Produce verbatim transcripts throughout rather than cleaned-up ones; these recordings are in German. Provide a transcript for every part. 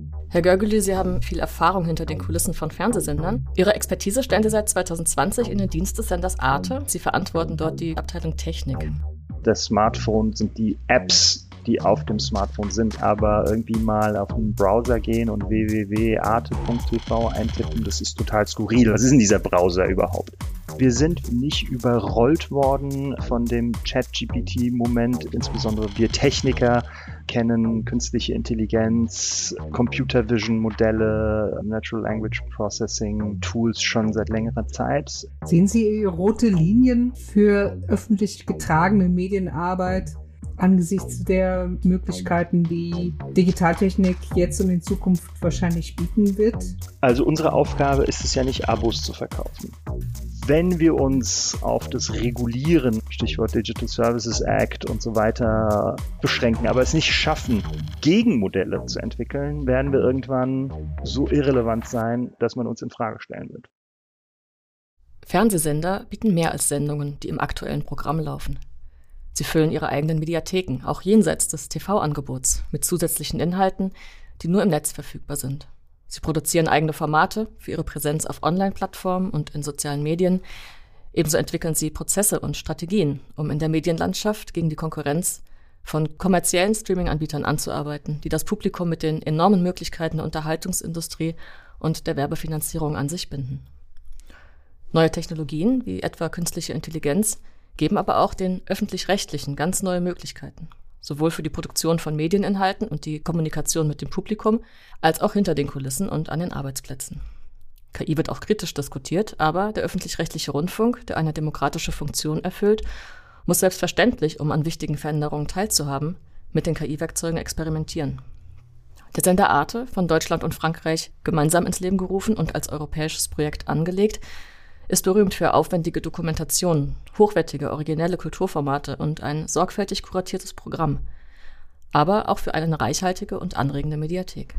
Herr Görgülü, Sie haben viel Erfahrung hinter den Kulissen von Fernsehsendern. Ihre Expertise stellen Sie seit zwanzig zwanzig in den Dienst des Senders Arte. Sie verantworten dort die Abteilung Technik. Das Smartphone sind die Apps, die auf dem Smartphone sind, aber irgendwie mal auf einen Browser gehen und w w w punkt arte punkt t v eintippen, das ist total skurril. Was ist denn dieser Browser überhaupt? Wir sind nicht überrollt worden von dem Chat-G P T-Moment, insbesondere wir Techniker kennen künstliche Intelligenz, Computer-Vision-Modelle, Natural Language Processing-Tools schon seit längerer Zeit. Sehen Sie rote Linien für öffentlich getragene Medienarbeit angesichts der Möglichkeiten, die Digitaltechnik jetzt und in Zukunft wahrscheinlich bieten wird? Also unsere Aufgabe ist es ja nicht, Abos zu verkaufen. Wenn wir uns auf das Regulieren, Stichwort Digital Services Act und so weiter, beschränken, aber es nicht schaffen, Gegenmodelle zu entwickeln, werden wir irgendwann so irrelevant sein, dass man uns in Frage stellen wird. Fernsehsender bieten mehr als Sendungen, die im aktuellen Programm laufen. Sie füllen ihre eigenen Mediatheken, auch jenseits des T V-Angebots, mit zusätzlichen Inhalten, die nur im Netz verfügbar sind. Sie produzieren eigene Formate für ihre Präsenz auf Online-Plattformen und in sozialen Medien. Ebenso entwickeln sie Prozesse und Strategien, um in der Medienlandschaft gegen die Konkurrenz von kommerziellen Streaming-Anbietern anzuarbeiten, die das Publikum mit den enormen Möglichkeiten der Unterhaltungsindustrie und der Werbefinanzierung an sich binden. Neue Technologien, wie etwa künstliche Intelligenz, geben aber auch den Öffentlich-Rechtlichen ganz neue Möglichkeiten. Sowohl für die Produktion von Medieninhalten und die Kommunikation mit dem Publikum, als auch hinter den Kulissen und an den Arbeitsplätzen. K I wird auch kritisch diskutiert, aber der öffentlich-rechtliche Rundfunk, der eine demokratische Funktion erfüllt, muss selbstverständlich, um an wichtigen Veränderungen teilzuhaben, mit den K I-Werkzeugen experimentieren. Der Sender Arte, von Deutschland und Frankreich gemeinsam ins Leben gerufen und als europäisches Projekt angelegt, ist berühmt für aufwendige Dokumentationen, hochwertige, originelle Kulturformate und ein sorgfältig kuratiertes Programm, aber auch für eine reichhaltige und anregende Mediathek.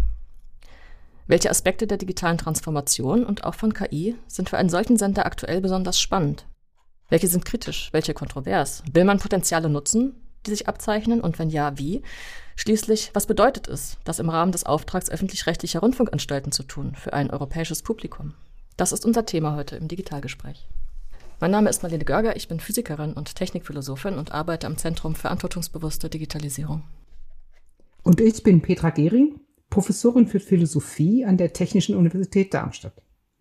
Welche Aspekte der digitalen Transformation und auch von K I sind für einen solchen Sender aktuell besonders spannend? Welche sind kritisch, welche kontrovers? Will man Potenziale nutzen, die sich abzeichnen, und wenn ja, wie? Schließlich, was bedeutet es, das im Rahmen des Auftrags öffentlich-rechtlicher Rundfunkanstalten zu tun für ein europäisches Publikum? Das ist unser Thema heute im Digitalgespräch. Mein Name ist Marlene Görger, ich bin Physikerin und Technikphilosophin und arbeite am Zentrum für verantwortungsbewusste Digitalisierung. Und ich bin Petra Gehring, Professorin für Philosophie an der Technischen Universität Darmstadt.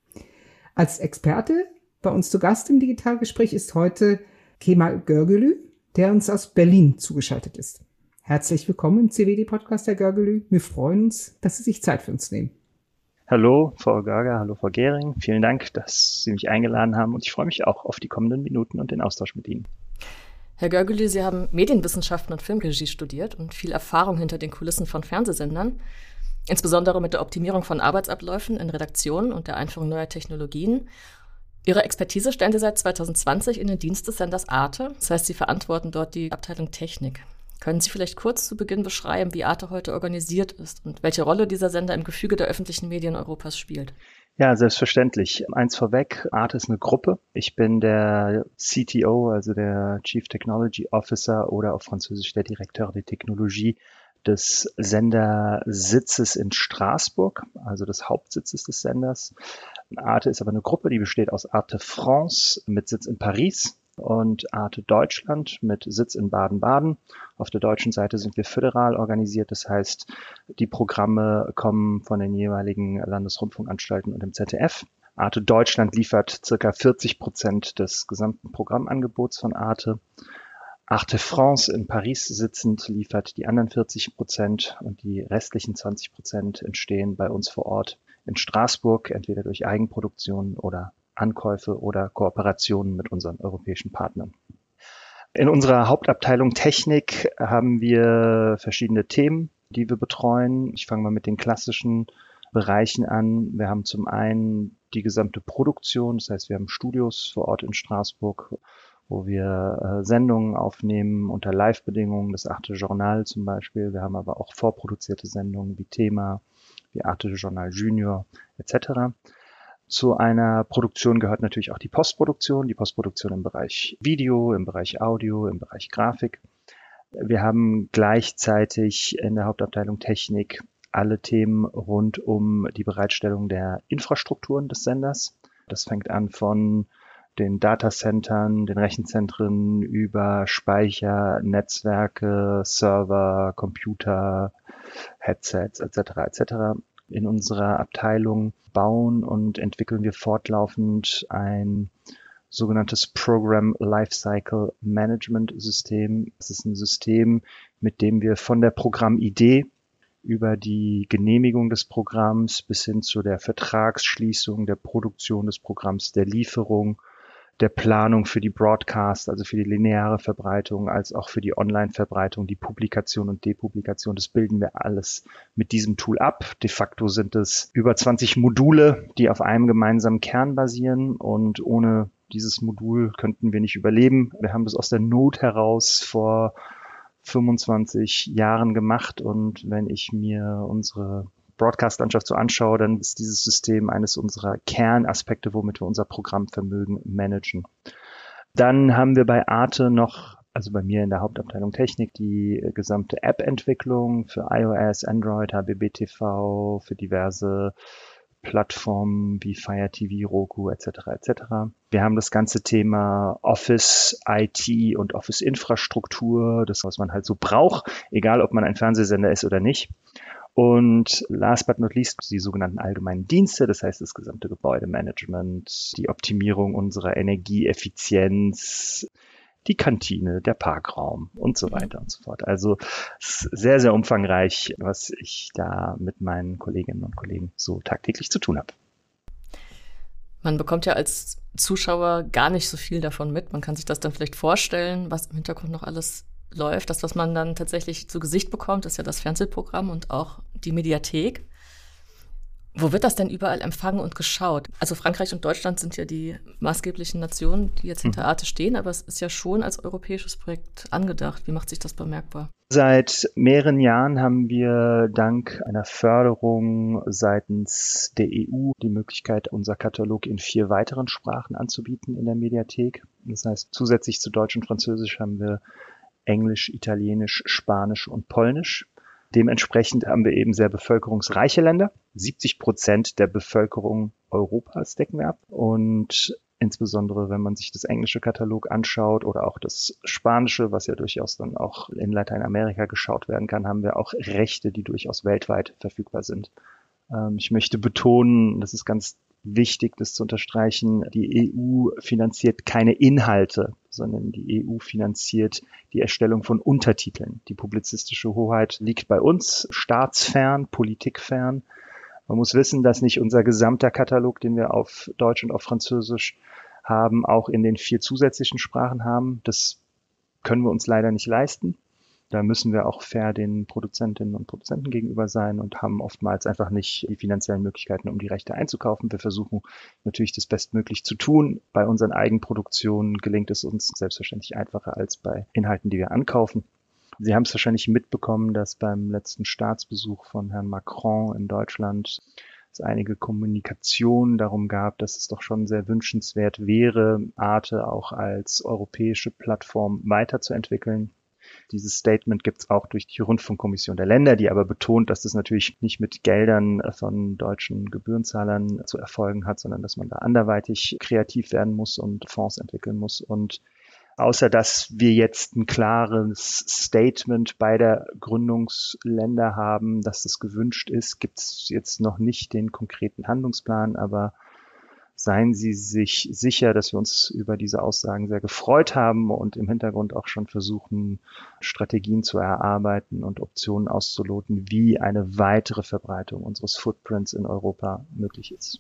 Als Experte bei uns zu Gast im Digitalgespräch ist heute Kemal Görgülü, der uns aus Berlin zugeschaltet ist. Herzlich willkommen im C W D-Podcast, Herr Görgülü. Wir freuen uns, dass Sie sich Zeit für uns nehmen. Hallo, Frau Görger, hallo, Frau Gehring. Vielen Dank, dass Sie mich eingeladen haben und ich freue mich auch auf die kommenden Minuten und den Austausch mit Ihnen. Herr Görgülü, Sie haben Medienwissenschaften und Filmregie studiert und viel Erfahrung hinter den Kulissen von Fernsehsendern, insbesondere mit der Optimierung von Arbeitsabläufen in Redaktionen und der Einführung neuer Technologien. Ihre Expertise stellen Sie seit zwanzig zwanzig in den Dienst des Senders Arte, das heißt, Sie verantworten dort die Abteilung Technik. Können Sie vielleicht kurz zu Beginn beschreiben, wie Arte heute organisiert ist und welche Rolle dieser Sender im Gefüge der öffentlichen Medien Europas spielt? Ja, selbstverständlich. Eins vorweg, Arte ist eine Gruppe. Ich bin der C T O, also der Chief Technology Officer oder auf Französisch der Directeur de Technologie des Sendersitzes in Straßburg, also des Hauptsitzes des Senders. Arte ist aber eine Gruppe, die besteht aus Arte France mit Sitz in Paris und Arte Deutschland mit Sitz in Baden-Baden. Auf der deutschen Seite sind wir föderal organisiert, das heißt, die Programme kommen von den jeweiligen Landesrundfunkanstalten und dem Z D F. Arte Deutschland liefert circa vierzig Prozent des gesamten Programmangebots von Arte. Arte France in Paris sitzend liefert die anderen vierzig Prozent und die restlichen zwanzig Prozent entstehen bei uns vor Ort in Straßburg, entweder durch Eigenproduktion oder Ankäufe oder Kooperationen mit unseren europäischen Partnern. In unserer Hauptabteilung Technik haben wir verschiedene Themen, die wir betreuen. Ich fange mal mit den klassischen Bereichen an. Wir haben zum einen die gesamte Produktion, das heißt, wir haben Studios vor Ort in Straßburg, wo wir äh, Sendungen aufnehmen unter Live-Bedingungen, das Arte Journal zum Beispiel. Wir haben aber auch vorproduzierte Sendungen wie Thema, wie Arte Journal Junior et cetera. Zu einer Produktion gehört natürlich auch die Postproduktion, die Postproduktion im Bereich Video, im Bereich Audio, im Bereich Grafik. Wir haben gleichzeitig in der Hauptabteilung Technik alle Themen rund um die Bereitstellung der Infrastrukturen des Senders. Das fängt an von den Datacentern, den Rechenzentren über Speicher, Netzwerke, Server, Computer, Headsets et cetera et cetera. In unserer Abteilung bauen und entwickeln wir fortlaufend ein sogenanntes Program Lifecycle Management System. Es ist ein System, mit dem wir von der Programmidee über die Genehmigung des Programms bis hin zu der Vertragsschließung, der Produktion des Programms, der Lieferung, der Planung für die Broadcast, also für die lineare Verbreitung, als auch für die Online-Verbreitung, die Publikation und Depublikation. Das bilden wir alles mit diesem Tool ab. De facto sind es über zwanzig Module, die auf einem gemeinsamen Kern basieren, und ohne dieses Modul könnten wir nicht überleben. Wir haben das aus der Not heraus vor fünfundzwanzig Jahren gemacht, und wenn ich mir unsere Broadcast-Landschaft so anschaue, dann ist dieses System eines unserer Kernaspekte, womit wir unser Programmvermögen managen. Dann haben wir bei Arte noch, also bei mir in der Hauptabteilung Technik, die gesamte App-Entwicklung für iOS, Android, H B B T V, für diverse Plattformen wie Fire T V, Roku et cetera et cetera. Wir haben das ganze Thema Office, I T und Office-Infrastruktur, das, was man halt so braucht, egal ob man ein Fernsehsender ist oder nicht. Und last but not least die sogenannten allgemeinen Dienste, das heißt das gesamte Gebäudemanagement, die Optimierung unserer Energieeffizienz, die Kantine, der Parkraum und so weiter und so fort. Also es ist sehr, sehr umfangreich, was ich da mit meinen Kolleginnen und Kollegen so tagtäglich zu tun habe. Man bekommt ja als Zuschauer gar nicht so viel davon mit. Man kann sich das dann vielleicht vorstellen, was im Hintergrund noch alles läuft. Das, was man dann tatsächlich zu Gesicht bekommt, ist ja das Fernsehprogramm und auch die Mediathek. Wo wird das denn überall empfangen und geschaut? Also Frankreich und Deutschland sind ja die maßgeblichen Nationen, die jetzt hinter Arte stehen, aber es ist ja schon als europäisches Projekt angedacht. Wie macht sich das bemerkbar? Seit mehreren Jahren haben wir dank einer Förderung seitens der E U die Möglichkeit, unser Katalog in vier weiteren Sprachen anzubieten in der Mediathek. Das heißt, zusätzlich zu Deutsch und Französisch haben wir Englisch, Italienisch, Spanisch und Polnisch. Dementsprechend haben wir eben sehr bevölkerungsreiche Länder. siebzig Prozent der Bevölkerung Europas decken wir ab. Und insbesondere, wenn man sich das englische Katalog anschaut oder auch das Spanische, was ja durchaus dann auch in Lateinamerika geschaut werden kann, haben wir auch Rechte, die durchaus weltweit verfügbar sind. Ähm, ich möchte betonen, das ist ganz wichtig, das zu unterstreichen, die E U finanziert keine Inhalte, sondern die E U finanziert die Erstellung von Untertiteln. Die publizistische Hoheit liegt bei uns, staatsfern, politikfern. Man muss wissen, dass nicht unser gesamter Katalog, den wir auf Deutsch und auf Französisch haben, auch in den vier zusätzlichen Sprachen haben. Das können wir uns leider nicht leisten. Da müssen wir auch fair den Produzentinnen und Produzenten gegenüber sein und haben oftmals einfach nicht die finanziellen Möglichkeiten, um die Rechte einzukaufen. Wir versuchen natürlich das bestmöglich zu tun. Bei unseren Eigenproduktionen gelingt es uns selbstverständlich einfacher als bei Inhalten, die wir ankaufen. Sie haben es wahrscheinlich mitbekommen, dass beim letzten Staatsbesuch von Herrn Macron in Deutschland es einige Kommunikation darum gab, dass es doch schon sehr wünschenswert wäre, Arte auch als europäische Plattform weiterzuentwickeln. Dieses Statement gibt es auch durch die Rundfunkkommission der Länder, die aber betont, dass das natürlich nicht mit Geldern von deutschen Gebührenzahlern zu erfolgen hat, sondern dass man da anderweitig kreativ werden muss und Fonds entwickeln muss. Und außer dass wir jetzt ein klares Statement beider Gründungsländer haben, dass das gewünscht ist, gibt es jetzt noch nicht den konkreten Handlungsplan, aber seien Sie sich sicher, dass wir uns über diese Aussagen sehr gefreut haben und im Hintergrund auch schon versuchen, Strategien zu erarbeiten und Optionen auszuloten, wie eine weitere Verbreitung unseres Footprints in Europa möglich ist.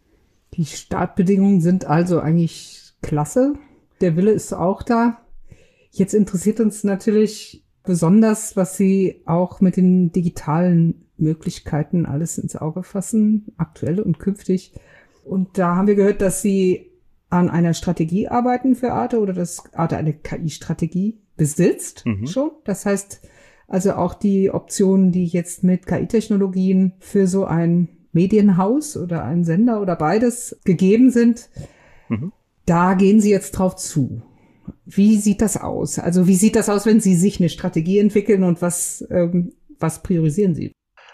Die Startbedingungen sind also eigentlich klasse. Der Wille ist auch da. Jetzt interessiert uns natürlich besonders, was Sie auch mit den digitalen Möglichkeiten alles ins Auge fassen, aktuell und künftig. Und da haben wir gehört, dass Sie an einer Strategie arbeiten für Arte oder dass Arte eine K I-Strategie besitzt mhm. schon. Das heißt also auch die Optionen, die jetzt mit K I-Technologien für so ein Medienhaus oder einen Sender oder beides gegeben sind, mhm. da gehen Sie jetzt drauf zu. Wie sieht das aus? Also wie sieht das aus, wenn Sie sich eine Strategie entwickeln und was, ähm, was priorisieren Sie?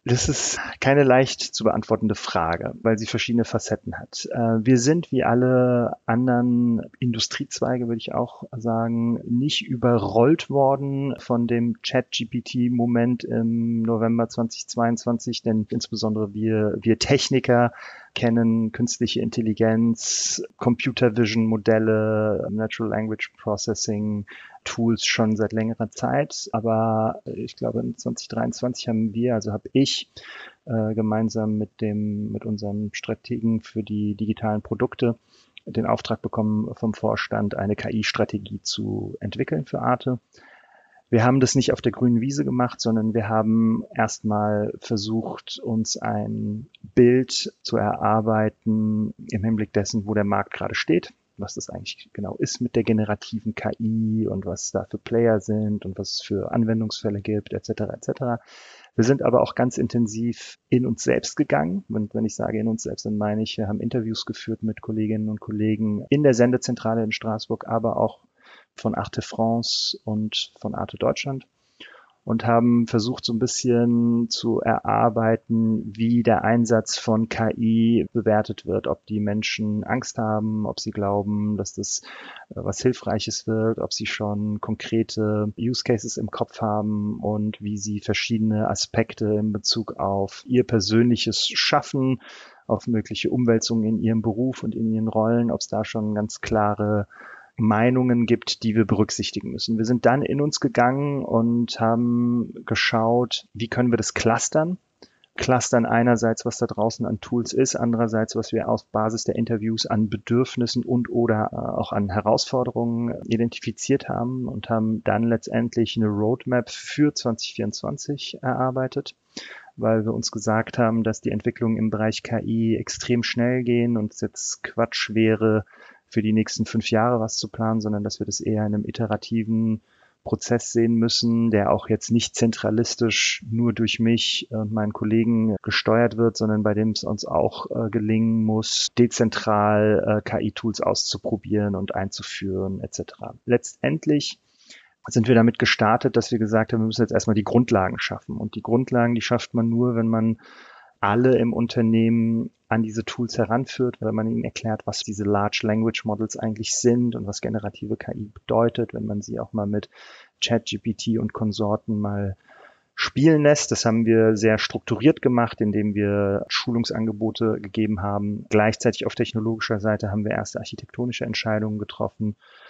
Das ist keine leicht zu beantwortende Frage, weil sie verschiedene Facetten hat. Wir sind wie alle anderen Industriezweige, würde ich auch sagen, nicht überrollt worden von dem Chat-G P T-Moment im November zweitausendzweiundzwanzig, denn insbesondere wir, wir Techniker kennen künstliche Intelligenz, Computer Vision Modelle, Natural Language Processing Tools schon seit längerer Zeit. Aber ich glaube, in zwanzig dreiundzwanzig haben wir, also habe ich äh, gemeinsam mit dem, mit unserem Strategen für die digitalen Produkte den Auftrag bekommen vom Vorstand, eine K I-Strategie zu entwickeln für Arte. Wir haben das nicht auf der grünen Wiese gemacht, sondern wir haben erstmal versucht, uns ein Bild zu erarbeiten im Hinblick dessen, wo der Markt gerade steht, was das eigentlich genau ist mit der generativen K I und was da für Player sind und was es für Anwendungsfälle gibt, et cetera et cetera. Wir sind aber auch ganz intensiv in uns selbst gegangen. Und wenn ich sage in uns selbst, dann meine ich, wir haben Interviews geführt mit Kolleginnen und Kollegen in der Sendezentrale in Straßburg, aber auch von Arte France und von Arte Deutschland und haben versucht, so ein bisschen zu erarbeiten, wie der Einsatz von K I bewertet wird, ob die Menschen Angst haben, ob sie glauben, dass das was Hilfreiches wird, ob sie schon konkrete Use Cases im Kopf haben und wie sie verschiedene Aspekte in Bezug auf ihr persönliches Schaffen, auf mögliche Umwälzungen in ihrem Beruf und in ihren Rollen, ob es da schon ganz klare Meinungen gibt, die wir berücksichtigen müssen. Wir sind dann in uns gegangen und haben geschaut, wie können wir das clustern. Clustern einerseits, was da draußen an Tools ist, andererseits, was wir auf Basis der Interviews an Bedürfnissen und oder auch an Herausforderungen identifiziert haben und haben dann letztendlich eine Roadmap für zwanzig vierundzwanzig erarbeitet, weil wir uns gesagt haben, dass die Entwicklungen im Bereich K I extrem schnell gehen und es jetzt Quatsch wäre, für die nächsten fünf Jahre was zu planen, sondern dass wir das eher in einem iterativen Prozess sehen müssen, der auch jetzt nicht zentralistisch nur durch mich und meinen Kollegen gesteuert wird, sondern bei dem es uns auch äh, gelingen muss, dezentral äh, K I-Tools auszuprobieren und einzuführen et cetera. Letztendlich sind wir damit gestartet, dass wir gesagt haben, wir müssen jetzt erstmal die Grundlagen schaffen. Und die Grundlagen, die schafft man nur, wenn man alle im Unternehmen an diese Tools heranführt, wenn man ihnen erklärt, was diese Large Language Models eigentlich sind und was generative K I bedeutet, wenn man sie auch mal mit Chat-G P T und Konsorten mal spielen lässt. Das haben wir sehr strukturiert gemacht, indem wir Schulungsangebote gegeben haben. Gleichzeitig auf technologischer Seite haben wir erste architektonische Entscheidungen getroffen,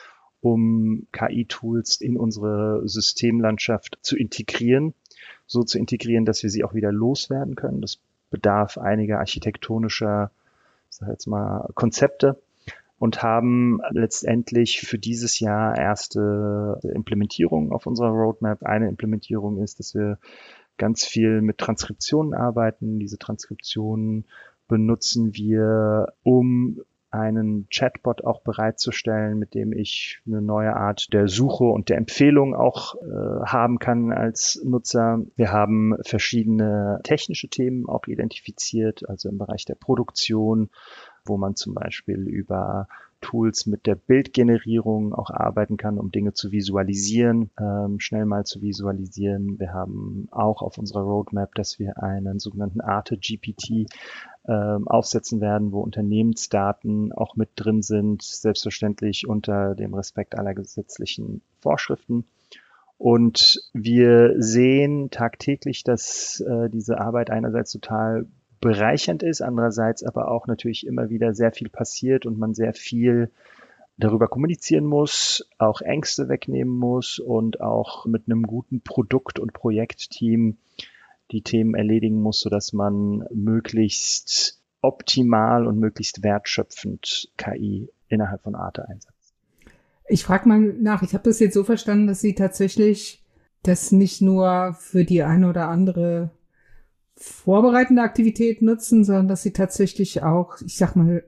um K I-Tools in unsere Systemlandschaft zu integrieren, so zu integrieren, dass wir sie auch wieder loswerden können. Das bedarf einiger architektonischer, ich sag jetzt mal, Konzepte und haben letztendlich für dieses Jahr erste Implementierungen auf unserer Roadmap. Eine Implementierung ist, dass wir ganz viel mit Transkriptionen arbeiten. Diese Transkriptionen benutzen wir, um einen Chatbot auch bereitzustellen, mit dem ich eine neue Art der Suche und der Empfehlung auch äh, haben kann als Nutzer. Wir haben verschiedene technische Themen auch identifiziert, also im Bereich der Produktion, wo man zum Beispiel über Tools mit der Bildgenerierung auch arbeiten kann, um Dinge zu visualisieren, ähm, schnell mal zu visualisieren. Wir haben auch auf unserer Roadmap, dass wir einen sogenannten Arte G P T ähm, aufsetzen werden, wo Unternehmensdaten auch mit drin sind, selbstverständlich unter dem Respekt aller gesetzlichen Vorschriften. Und wir sehen tagtäglich, dass äh, diese Arbeit einerseits total bereichernd ist, andererseits aber auch natürlich immer wieder sehr viel passiert und man sehr viel darüber kommunizieren muss, auch Ängste wegnehmen muss und auch mit einem guten Produkt- und Projektteam die Themen erledigen muss, sodass man möglichst optimal und möglichst wertschöpfend K I innerhalb von Arte einsetzt. Ich frage mal nach, ich habe das jetzt so verstanden, dass Sie tatsächlich das nicht nur für die eine oder andere vorbereitende Aktivität nutzen, sondern dass Sie tatsächlich auch, ich sag mal,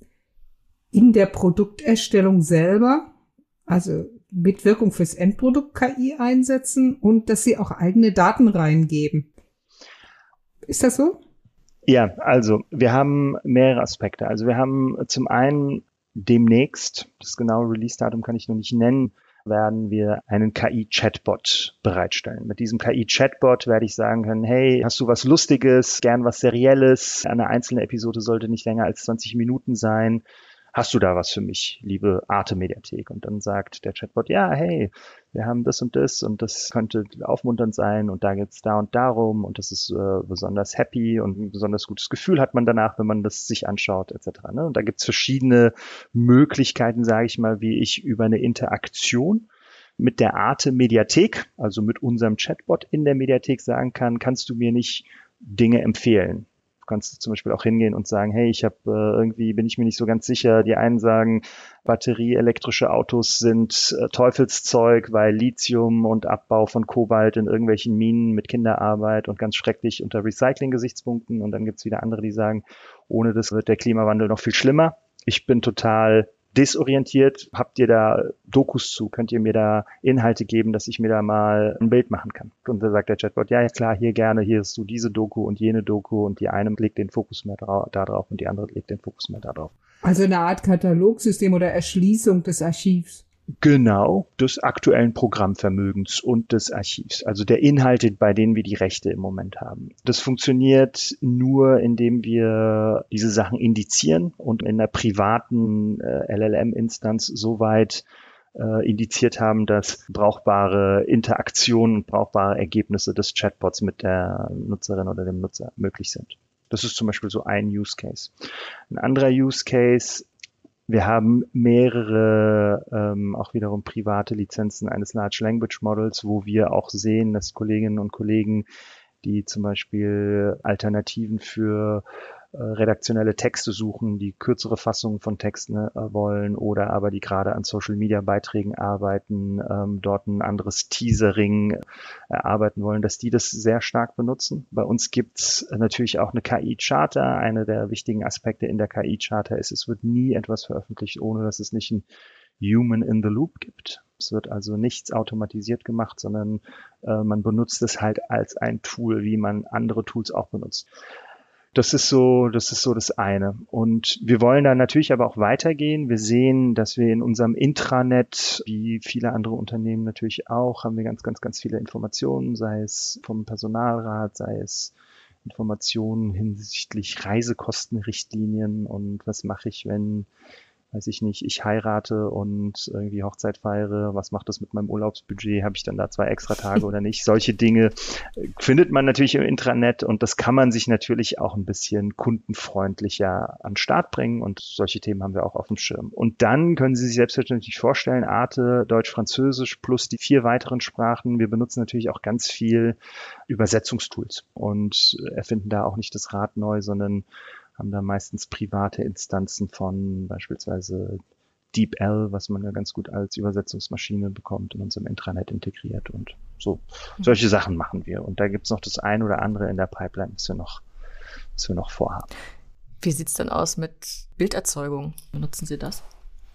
in der Produkterstellung selber, also mit Wirkung fürs Endprodukt K I einsetzen und dass Sie auch eigene Daten reingeben. Ist das so? Ja, also wir haben mehrere Aspekte. Also wir haben zum einen demnächst, das genaue Release-Datum kann ich noch nicht nennen, werden wir einen K I-Chatbot bereitstellen. Mit diesem K I-Chatbot werde ich sagen können, hey, hast du was Lustiges, gern was Serielles? Eine einzelne Episode sollte nicht länger als zwanzig Minuten sein. Hast du da was für mich, liebe Arte-Mediathek? Und dann sagt der Chatbot, ja, hey, wir haben das und das und das könnte aufmunternd sein und da geht's da und darum und das ist äh, besonders happy und ein besonders gutes Gefühl hat man danach, wenn man das sich anschaut, et cetera. Ne? Und da gibt's verschiedene Möglichkeiten, sage ich mal, wie ich über eine Interaktion mit der Arte-Mediathek, also mit unserem Chatbot in der Mediathek sagen kann, kannst du mir nicht Dinge empfehlen? Du kannst zum Beispiel auch hingehen und sagen, hey, ich habe äh, irgendwie, bin ich mir nicht so ganz sicher. Die einen sagen, batterieelektrische Autos sind äh, Teufelszeug, weil Lithium und Abbau von Kobalt in irgendwelchen Minen mit Kinderarbeit und ganz schrecklich unter Recycling-Gesichtspunkten. Und dann gibt's wieder andere, die sagen, ohne das wird der Klimawandel noch viel schlimmer. Ich bin total desorientiert. Habt ihr da Dokus zu? Könnt ihr mir da Inhalte geben, dass ich mir da mal ein Bild machen kann? Und da sagt der Chatbot, ja, ja klar, hier gerne, hier ist so diese Doku und jene Doku und die eine legt den Fokus mehr da drauf und die andere legt den Fokus mehr da drauf. Also eine Art Katalogsystem oder Erschließung des Archivs. Genau, des aktuellen Programmvermögens und des Archivs, also der Inhalte, bei denen wir die Rechte im Moment haben. Das funktioniert nur, indem wir diese Sachen indizieren und in einer privaten äh, L L M-Instanz soweit äh, indiziert haben, dass brauchbare Interaktionen und brauchbare Ergebnisse des Chatbots mit der Nutzerin oder dem Nutzer möglich sind. Das ist zum Beispiel so ein Use Case. Ein anderer Use Case: Wir haben mehrere, ähm, auch wiederum private Lizenzen eines Large Language Models, wo wir auch sehen, dass Kolleginnen und Kollegen, die zum Beispiel Alternativen für äh, redaktionelle Texte suchen, die kürzere Fassungen von Texten äh, wollen oder aber die gerade an Social-Media-Beiträgen arbeiten, ähm, dort ein anderes Teasering erarbeiten wollen, dass die das sehr stark benutzen. Bei uns gibt's natürlich auch eine K I-Charta. Einer der wichtigen Aspekte in der K I-Charta ist, es wird nie etwas veröffentlicht, ohne dass es nicht ein Human in the Loop gibt. Es wird also nichts automatisiert gemacht, sondern äh, man benutzt es halt als ein Tool, wie man andere Tools auch benutzt. Das ist so, das ist so das eine. Und wir wollen da natürlich aber auch weitergehen. Wir sehen, dass wir in unserem Intranet, wie viele andere Unternehmen natürlich auch, haben wir ganz, ganz, ganz viele Informationen, sei es vom Personalrat, sei es Informationen hinsichtlich Reisekostenrichtlinien und was mache ich, wenn, weiß ich nicht, ich heirate und irgendwie Hochzeit feiere, was macht das mit meinem Urlaubsbudget, habe ich dann da zwei extra Tage oder nicht? Solche Dinge findet man natürlich im Intranet und das kann man sich natürlich auch ein bisschen kundenfreundlicher an den Start bringen und solche Themen haben wir auch auf dem Schirm. Und dann können Sie sich selbstverständlich vorstellen, Arte, Deutsch, Französisch plus die vier weiteren Sprachen. Wir benutzen natürlich auch ganz viel Übersetzungstools und erfinden da auch nicht das Rad neu, sondern haben da meistens private Instanzen von beispielsweise DeepL, was man ja ganz gut als Übersetzungsmaschine bekommt, in unserem Intranet integriert und so. Mhm. Solche Sachen machen wir. Und da gibt's noch das ein oder andere in der Pipeline, was wir noch, was wir noch vorhaben. Wie sieht's denn aus mit Bilderzeugung? Benutzen Sie das?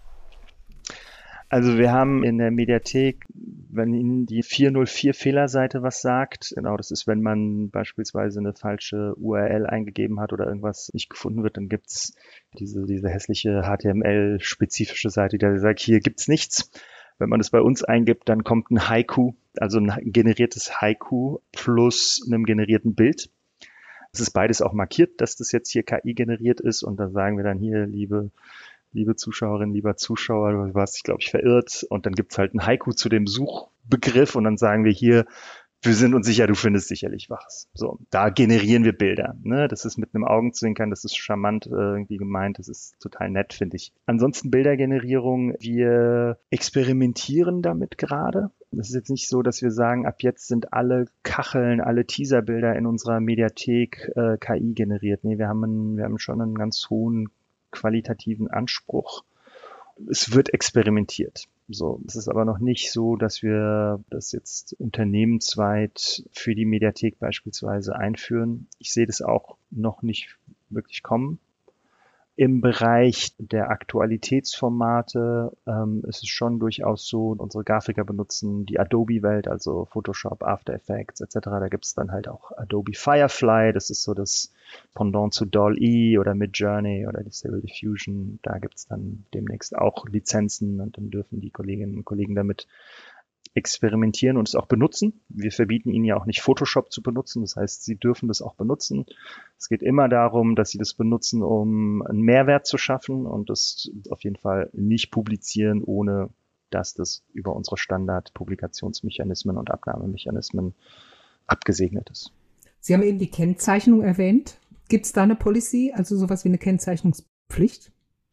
Also wir haben in der Mediathek, wenn Ihnen die vier null vier Fehlerseite was sagt, genau, das ist, wenn man beispielsweise eine falsche U R L eingegeben hat oder irgendwas nicht gefunden wird, dann gibt's diese, diese hässliche H T M L-spezifische Seite, die sagt, hier gibt's nichts. Wenn man das bei uns eingibt, dann kommt ein Haiku, also ein generiertes Haiku plus einem generierten Bild. Es ist beides auch markiert, dass das jetzt hier K I generiert ist und da sagen wir dann hier, liebe Liebe Zuschauerin, lieber Zuschauer, du warst dich, glaube ich, verirrt. Und dann gibt's halt ein Haiku zu dem Suchbegriff und dann sagen wir hier, wir sind uns sicher, du findest sicherlich was. So, da generieren wir Bilder. Ne? Das ist mit einem Augenzwinkern, das ist charmant äh, irgendwie gemeint, das ist total nett, finde ich. Ansonsten Bildergenerierung, wir experimentieren damit gerade. Das ist jetzt nicht so, dass wir sagen, ab jetzt sind alle Kacheln, alle Teaserbilder in unserer Mediathek äh, K I generiert. Nee, wir haben, einen, wir haben schon einen ganz hohen qualitativen Anspruch. Es wird experimentiert. So, es ist aber noch nicht so, dass wir das jetzt unternehmensweit für die Mediathek beispielsweise einführen. Ich sehe das auch noch nicht wirklich kommen. Im Bereich der Aktualitätsformate ähm, ist es schon durchaus so, unsere Grafiker benutzen die Adobe-Welt, also Photoshop, After Effects et cetera. Da gibt es dann halt auch Adobe Firefly, das ist so das Pendant zu D A L L-E oder Midjourney oder die Stable Diffusion. Da gibt es dann demnächst auch Lizenzen und dann dürfen die Kolleginnen und Kollegen damit experimentieren und es auch benutzen. Wir verbieten ihnen ja auch nicht Photoshop zu benutzen, das heißt, sie dürfen das auch benutzen. Es geht immer darum, dass sie das benutzen, um einen Mehrwert zu schaffen und das auf jeden Fall nicht publizieren, ohne dass das über unsere Standard-Publikationsmechanismen und Abnahmemechanismen abgesegnet ist. Sie haben eben die Kennzeichnung erwähnt. Gibt es da eine Policy, also sowas wie eine Kennzeichnungspflicht?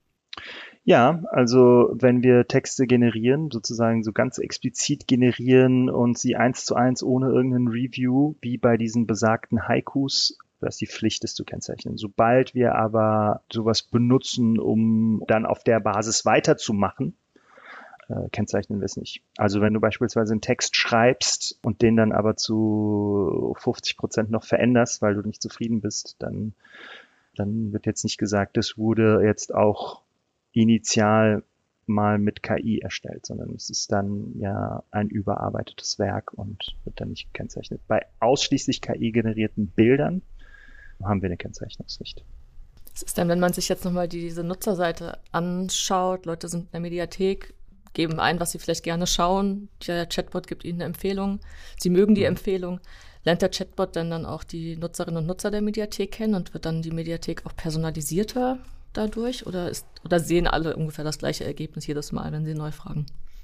Ja, also wenn wir Texte generieren, sozusagen so ganz explizit generieren und sie eins zu eins ohne irgendein Review, wie bei diesen besagten Haikus, da ist die Pflicht, das zu kennzeichnen. Sobald wir aber sowas benutzen, um dann auf der Basis weiterzumachen, äh, kennzeichnen wir es nicht. Also wenn du beispielsweise einen Text schreibst und den dann aber zu fünfzig Prozent noch veränderst, weil du nicht zufrieden bist, dann, dann wird jetzt nicht gesagt, das wurde jetzt auch initial mal mit K I erstellt, sondern es ist dann ja ein überarbeitetes Werk und wird dann nicht gekennzeichnet. Bei ausschließlich K I-generierten Bildern haben wir eine Kennzeichnungspflicht. Was ist denn, wenn man sich jetzt nochmal die, diese Nutzerseite anschaut? Leute sind in der Mediathek, geben ein, was sie vielleicht gerne schauen. Der Chatbot gibt ihnen eine Empfehlung. Sie mögen die mhm. Empfehlung. Lernt der Chatbot denn dann auch die Nutzerinnen und Nutzer der Mediathek kennen und wird dann die Mediathek auch personalisierter dadurch oder ist oder sehen alle ungefähr das gleiche Ergebnis jedes Mal, wenn sie neu fragen?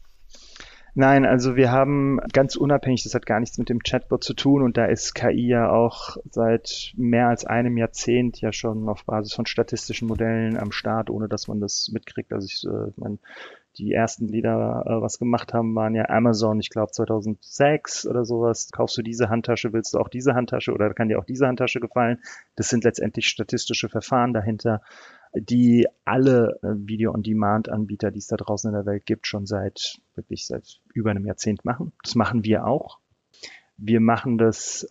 Nein, also wir haben ganz unabhängig, das hat gar nichts mit dem Chatbot zu tun und da ist K I ja auch seit mehr als einem Jahrzehnt ja schon auf Basis von statistischen Modellen am Start, ohne dass man das mitkriegt. Also ich äh, meine, die ersten, die da äh, was gemacht haben, waren ja Amazon, ich glaube zweitausendsechs oder sowas. Kaufst du diese Handtasche, willst du auch diese Handtasche oder kann dir auch diese Handtasche gefallen? Das sind letztendlich statistische Verfahren dahinter, die alle äh, Video-on-Demand-Anbieter, die es da draußen in der Welt gibt, schon seit wirklich seit über einem Jahrzehnt machen. Das machen wir auch. Wir machen das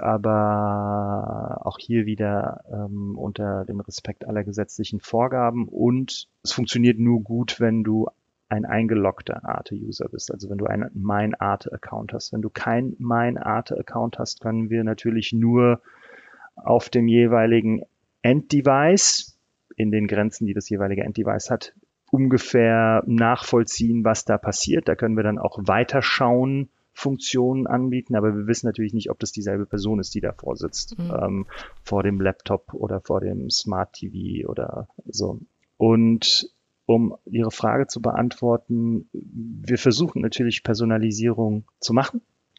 aber auch hier wieder ähm, unter dem Respekt aller gesetzlichen Vorgaben und es funktioniert nur gut, wenn du ein eingeloggter Arte-User bist, also wenn du einen Mein-Arte-Account hast. Wenn du kein Mein-Arte-Account hast, können wir natürlich nur auf dem jeweiligen Enddevice, in den Grenzen, die das jeweilige Enddevice hat, ungefähr nachvollziehen, was da passiert. Da können wir dann auch weiterschauen, Funktionen anbieten, aber wir wissen natürlich nicht, ob das dieselbe Person ist, die davor sitzt, mhm. ähm, vor dem Laptop oder vor dem Smart T V oder so. Und um Ihre Frage zu beantworten, wir versuchen natürlich Personalisierung zu machen,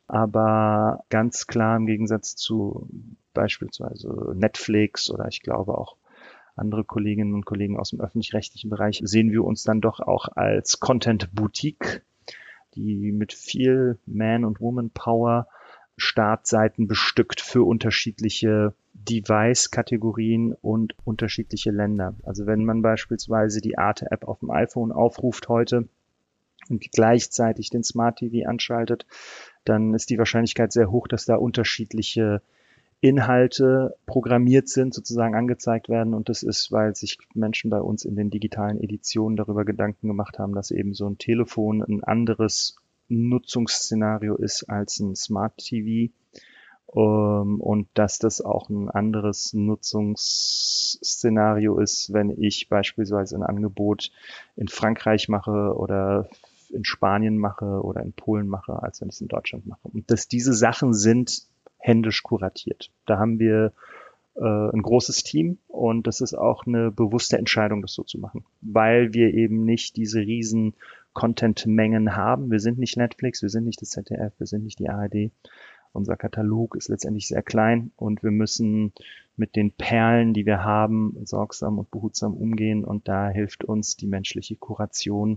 aber ganz klar im Gegensatz zu beispielsweise Netflix oder ich glaube auch andere Kolleginnen und Kollegen aus dem öffentlich-rechtlichen Bereich, sehen wir uns dann doch auch als Content-Boutique, die mit viel Man- und Woman-Power Startseiten bestückt für unterschiedliche Device-Kategorien und unterschiedliche Länder. Also wenn man beispielsweise die Arte-App auf dem iPhone aufruft heute und gleichzeitig den Smart T V anschaltet, dann ist die Wahrscheinlichkeit sehr hoch, dass da unterschiedliche Inhalte programmiert sind, sozusagen angezeigt werden. Und das ist, weil sich Menschen bei uns in den digitalen Editionen darüber Gedanken gemacht haben, dass eben so ein Telefon ein anderes Nutzungsszenario ist als ein Smart T V um, und dass das auch ein anderes Nutzungsszenario ist, wenn ich beispielsweise ein Angebot in Frankreich mache oder in Spanien mache oder in Polen mache, als wenn ich es in Deutschland mache. Und dass diese Sachen sind händisch kuratiert. Da haben wir äh, ein großes Team und das ist auch eine bewusste Entscheidung, das so zu machen, weil wir eben nicht diese riesen Content-Mengen haben. Wir sind nicht Netflix, wir sind nicht das Z D F, wir sind nicht die A R D. Unser Katalog ist letztendlich sehr klein und wir müssen mit den Perlen, die wir haben, sorgsam und behutsam umgehen und da hilft uns die menschliche Kuration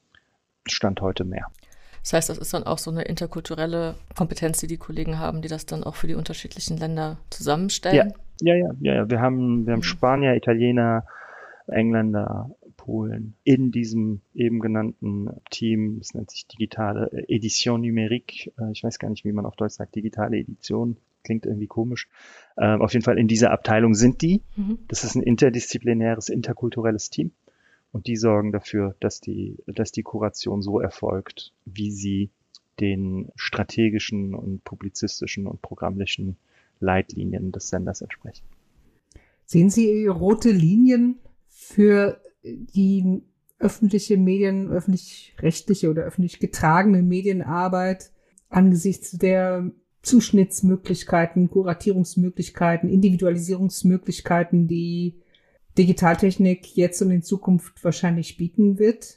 Stand heute mehr. Das heißt, das ist dann auch so eine interkulturelle Kompetenz, die die Kollegen haben, die das dann auch für die unterschiedlichen Länder zusammenstellen? Ja, ja, ja, ja. Wir haben, wir haben mhm. Spanier, Italiener, Engländer, Polen in diesem eben genannten Team. Das nennt sich digitale Edition Numérique. Ich weiß gar nicht, wie man auf Deutsch sagt, digitale Edition. klingt irgendwie komisch. Ähm, auf jeden Fall in dieser Abteilung sind die. Mhm. Das ist ein interdisziplinäres, interkulturelles Team. Und die sorgen dafür, dass die, dass die Kuration so erfolgt, wie sie den strategischen und publizistischen und programmlichen Leitlinien des Senders entsprechen. Sehen Sie rote Linien für die öffentliche Medien, öffentlich-rechtliche oder öffentlich getragene Medienarbeit angesichts der Zuschnittsmöglichkeiten, Kuratierungsmöglichkeiten, Individualisierungsmöglichkeiten, die Digitaltechnik jetzt und in Zukunft wahrscheinlich bieten wird?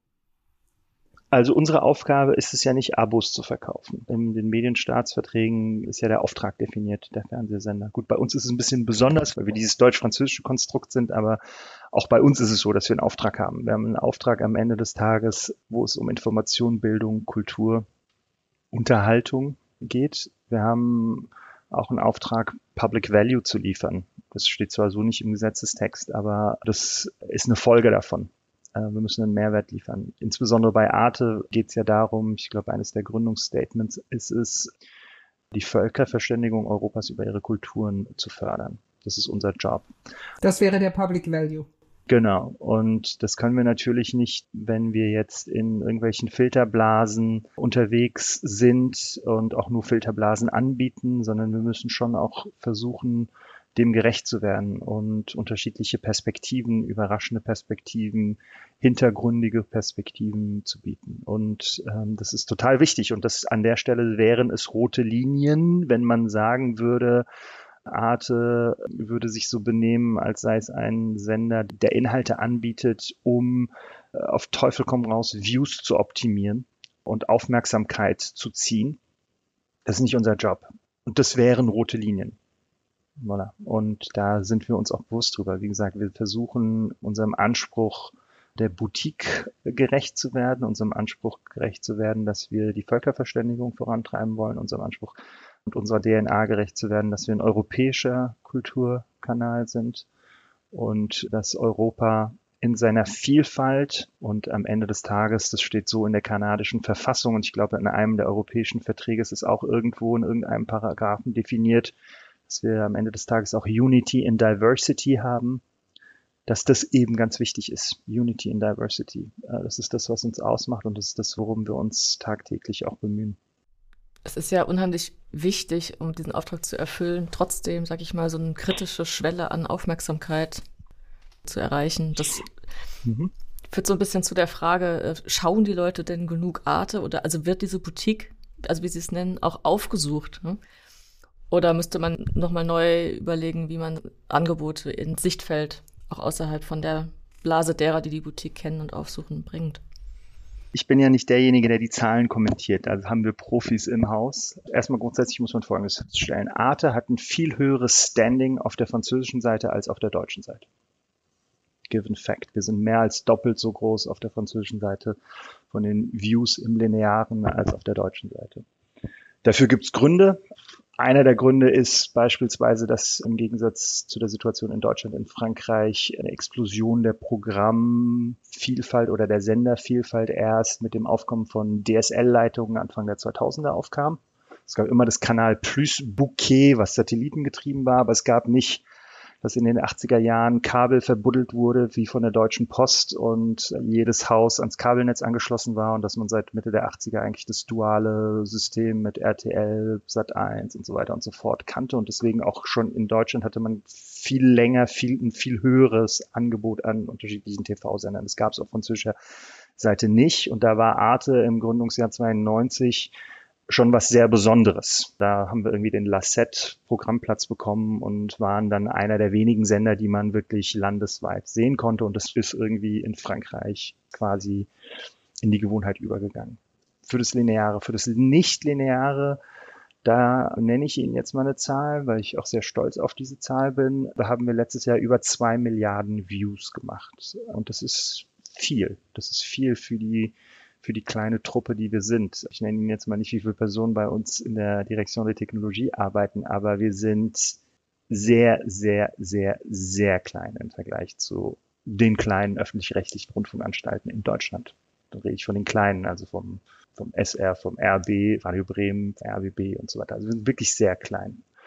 Also unsere Aufgabe ist es ja nicht, Abos zu verkaufen. In den Medienstaatsverträgen ist ja der Auftrag definiert, der Fernsehsender. Gut, bei uns ist es ein bisschen besonders, weil wir dieses deutsch-französische Konstrukt sind, aber auch bei uns ist es so, dass wir einen Auftrag haben. Wir haben einen Auftrag am Ende des Tages, wo es um Information, Bildung, Kultur, Unterhaltung geht. Wir haben auch einen Auftrag, Public Value zu liefern. Das steht zwar so nicht im Gesetzestext, aber das ist eine Folge davon. Wir müssen einen Mehrwert liefern. Insbesondere bei Arte geht es ja darum, ich glaube, eines der Gründungsstatements ist es, die Völkerverständigung Europas über ihre Kulturen zu fördern. Das ist unser Job. Das wäre der Public Value. Genau. Und das können wir natürlich nicht, wenn wir jetzt in irgendwelchen Filterblasen unterwegs sind und auch nur Filterblasen anbieten, sondern wir müssen schon auch versuchen, dem gerecht zu werden und unterschiedliche Perspektiven, überraschende Perspektiven, hintergründige Perspektiven zu bieten. Und ähm, das ist total wichtig. Und das an der Stelle wären es rote Linien, wenn man sagen würde, Arte würde sich so benehmen, als sei es ein Sender, der Inhalte anbietet, um äh, auf Teufel komm raus Views zu optimieren und Aufmerksamkeit zu ziehen. Das ist nicht unser Job. Und das wären rote Linien. Voilà. Und da sind wir uns auch bewusst drüber. Wie gesagt, wir versuchen unserem Anspruch der Boutique gerecht zu werden, unserem Anspruch gerecht zu werden, dass wir die Völkerverständigung vorantreiben wollen, unserem Anspruch und unserer D N A gerecht zu werden, dass wir ein europäischer Kulturkanal sind und dass Europa in seiner Vielfalt und am Ende des Tages, das steht so in der kanadischen Verfassung und ich glaube in einem der europäischen Verträge ist es auch irgendwo in irgendeinem Paragraphen definiert, dass wir am Ende des Tages auch Unity in Diversity haben, dass das eben ganz wichtig ist. Unity in Diversity. Das ist das, was uns ausmacht und das ist das, worum wir uns tagtäglich auch bemühen. Es ist ja unheimlich wichtig, um diesen Auftrag zu erfüllen, trotzdem, sag ich mal, so eine kritische Schwelle an Aufmerksamkeit zu erreichen. Das mhm. führt so ein bisschen zu der Frage, schauen die Leute denn genug Arte oder also wird diese Boutique, also wie sie es nennen, auch aufgesucht, ne? Oder müsste man nochmal neu überlegen, wie man Angebote ins Sichtfeld auch außerhalb von der Blase derer, die die Boutique kennen und aufsuchen, bringt? Ich bin ja nicht derjenige, der die Zahlen kommentiert. Also haben wir Profis im Haus. Erstmal grundsätzlich muss man Folgendes feststellen. Arte hat ein viel höheres Standing auf der französischen Seite als auf der deutschen Seite. Given fact. Wir sind mehr als doppelt so groß auf der französischen Seite von den Views im Linearen als auf der deutschen Seite. Dafür gibt es Gründe. Einer der Gründe ist beispielsweise, dass im Gegensatz zu der Situation in Deutschland, in Frankreich eine Explosion der Programmvielfalt oder der Sendervielfalt erst mit dem Aufkommen von D S L-Leitungen Anfang der zweitausender aufkam. Es gab immer das Kanal Plus Bouquet, was satellitengetrieben war, aber es gab nicht, dass in den achtziger Jahren Kabel verbuddelt wurde, wie von der Deutschen Post und jedes Haus ans Kabelnetz angeschlossen war und dass man seit Mitte der achtziger eigentlich das duale System mit R T L, Sat eins und so weiter und so fort kannte und deswegen auch schon in Deutschland hatte man viel länger, viel, ein viel höheres Angebot an unterschiedlichen T V-Sendern. Das gab es auf französischer Seite nicht und da war Arte im Gründungsjahr zweiundneunzig schon was sehr Besonderes. Da haben wir irgendwie den Lassette-Programmplatz bekommen und waren dann einer der wenigen Sender, die man wirklich landesweit sehen konnte. Und das ist irgendwie in Frankreich quasi in die Gewohnheit übergegangen. Für das Lineare, für das Nicht-Lineare, da nenne ich Ihnen jetzt mal eine Zahl, weil ich auch sehr stolz auf diese Zahl bin. Da haben wir letztes Jahr über zwei Milliarden Views gemacht. Und das ist viel. Das ist viel für die für die kleine Truppe, die wir sind. Ich nenne Ihnen jetzt mal nicht, wie viele Personen bei uns in der Direktion der Technologie arbeiten, aber wir sind sehr, sehr, sehr, sehr klein im Vergleich zu den kleinen öffentlich-rechtlichen Rundfunkanstalten in Deutschland. Da rede ich von den kleinen, also vom, vom S R, vom R B, Radio Bremen, R B B und so weiter. Also wir sind wirklich sehr klein.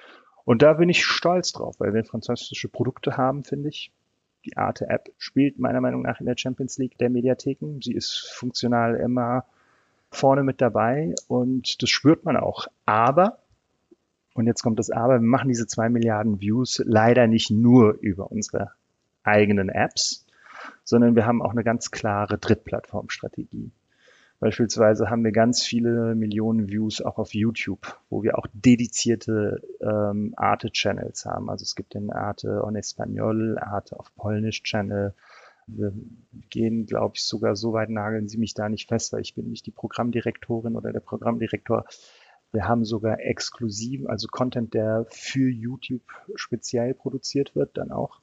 Und da bin ich stolz drauf, weil wir fantastische Produkte haben, finde ich. Die Arte-App spielt meiner Meinung nach in der Champions League der Mediatheken. Sie ist funktional immer vorne mit dabei und das spürt man auch. Aber, und jetzt kommt das Aber, wir machen diese zwei Milliarden Views leider nicht nur über unsere eigenen Apps, sondern wir haben auch eine ganz klare Drittplattformstrategie. Beispielsweise haben wir ganz viele Millionen Views auch auf YouTube, wo wir auch dedizierte ähm, Arte-Channels haben. Also es gibt den Arte en Español, Arte auf Polnisch Channel. Wir gehen, glaube ich, sogar so weit, nageln Sie mich da nicht fest, weil ich bin nicht die Programmdirektorin oder der Programmdirektor. Wir haben sogar exklusiv, also Content, der für YouTube speziell produziert wird, dann auch.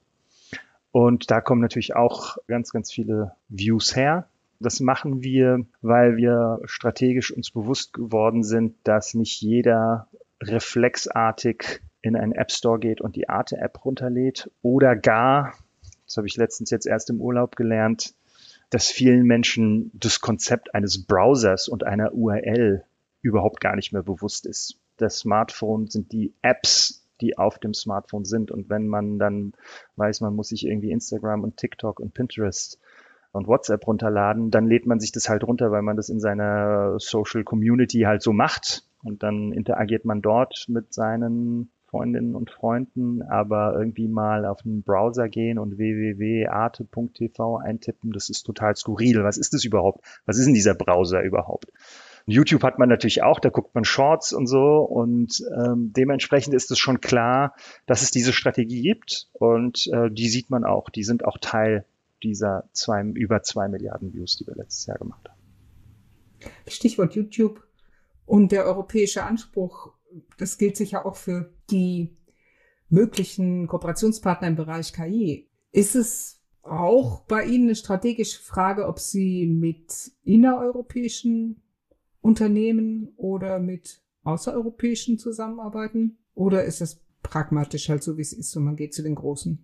Und da kommen natürlich auch ganz, ganz viele Views her. Das machen wir, weil wir strategisch uns bewusst geworden sind, dass nicht jeder reflexartig in einen App Store geht und die Arte-App runterlädt oder gar, das habe ich letztens jetzt erst im Urlaub gelernt, dass vielen Menschen das Konzept eines Browsers und einer U R L überhaupt gar nicht mehr bewusst ist. Das Smartphone sind die Apps, die auf dem Smartphone sind. Und wenn man dann weiß, man muss sich irgendwie Instagram und TikTok und Pinterest und WhatsApp runterladen, dann lädt man sich das halt runter, weil man das in seiner Social Community halt so macht. Und dann interagiert man dort mit seinen Freundinnen und Freunden, aber irgendwie mal auf einen Browser gehen und w w w punkt arte punkt t v eintippen, das ist total skurril. Was ist das überhaupt? Was ist denn dieser Browser überhaupt? YouTube hat man natürlich auch, da guckt man Shorts und so und ähm, dementsprechend ist es schon klar, dass es diese Strategie gibt und äh, die sieht man auch, die sind auch Teil dieser zwei, über zwei Milliarden Views, die wir letztes Jahr gemacht haben. Stichwort YouTube und der europäische Anspruch, das gilt sicher auch für die möglichen Kooperationspartner im Bereich K I. Ist es auch bei Ihnen eine strategische Frage, ob Sie mit innereuropäischen Unternehmen oder mit außereuropäischen zusammenarbeiten? Oder ist das pragmatisch halt so, wie es ist und man geht zu den Großen?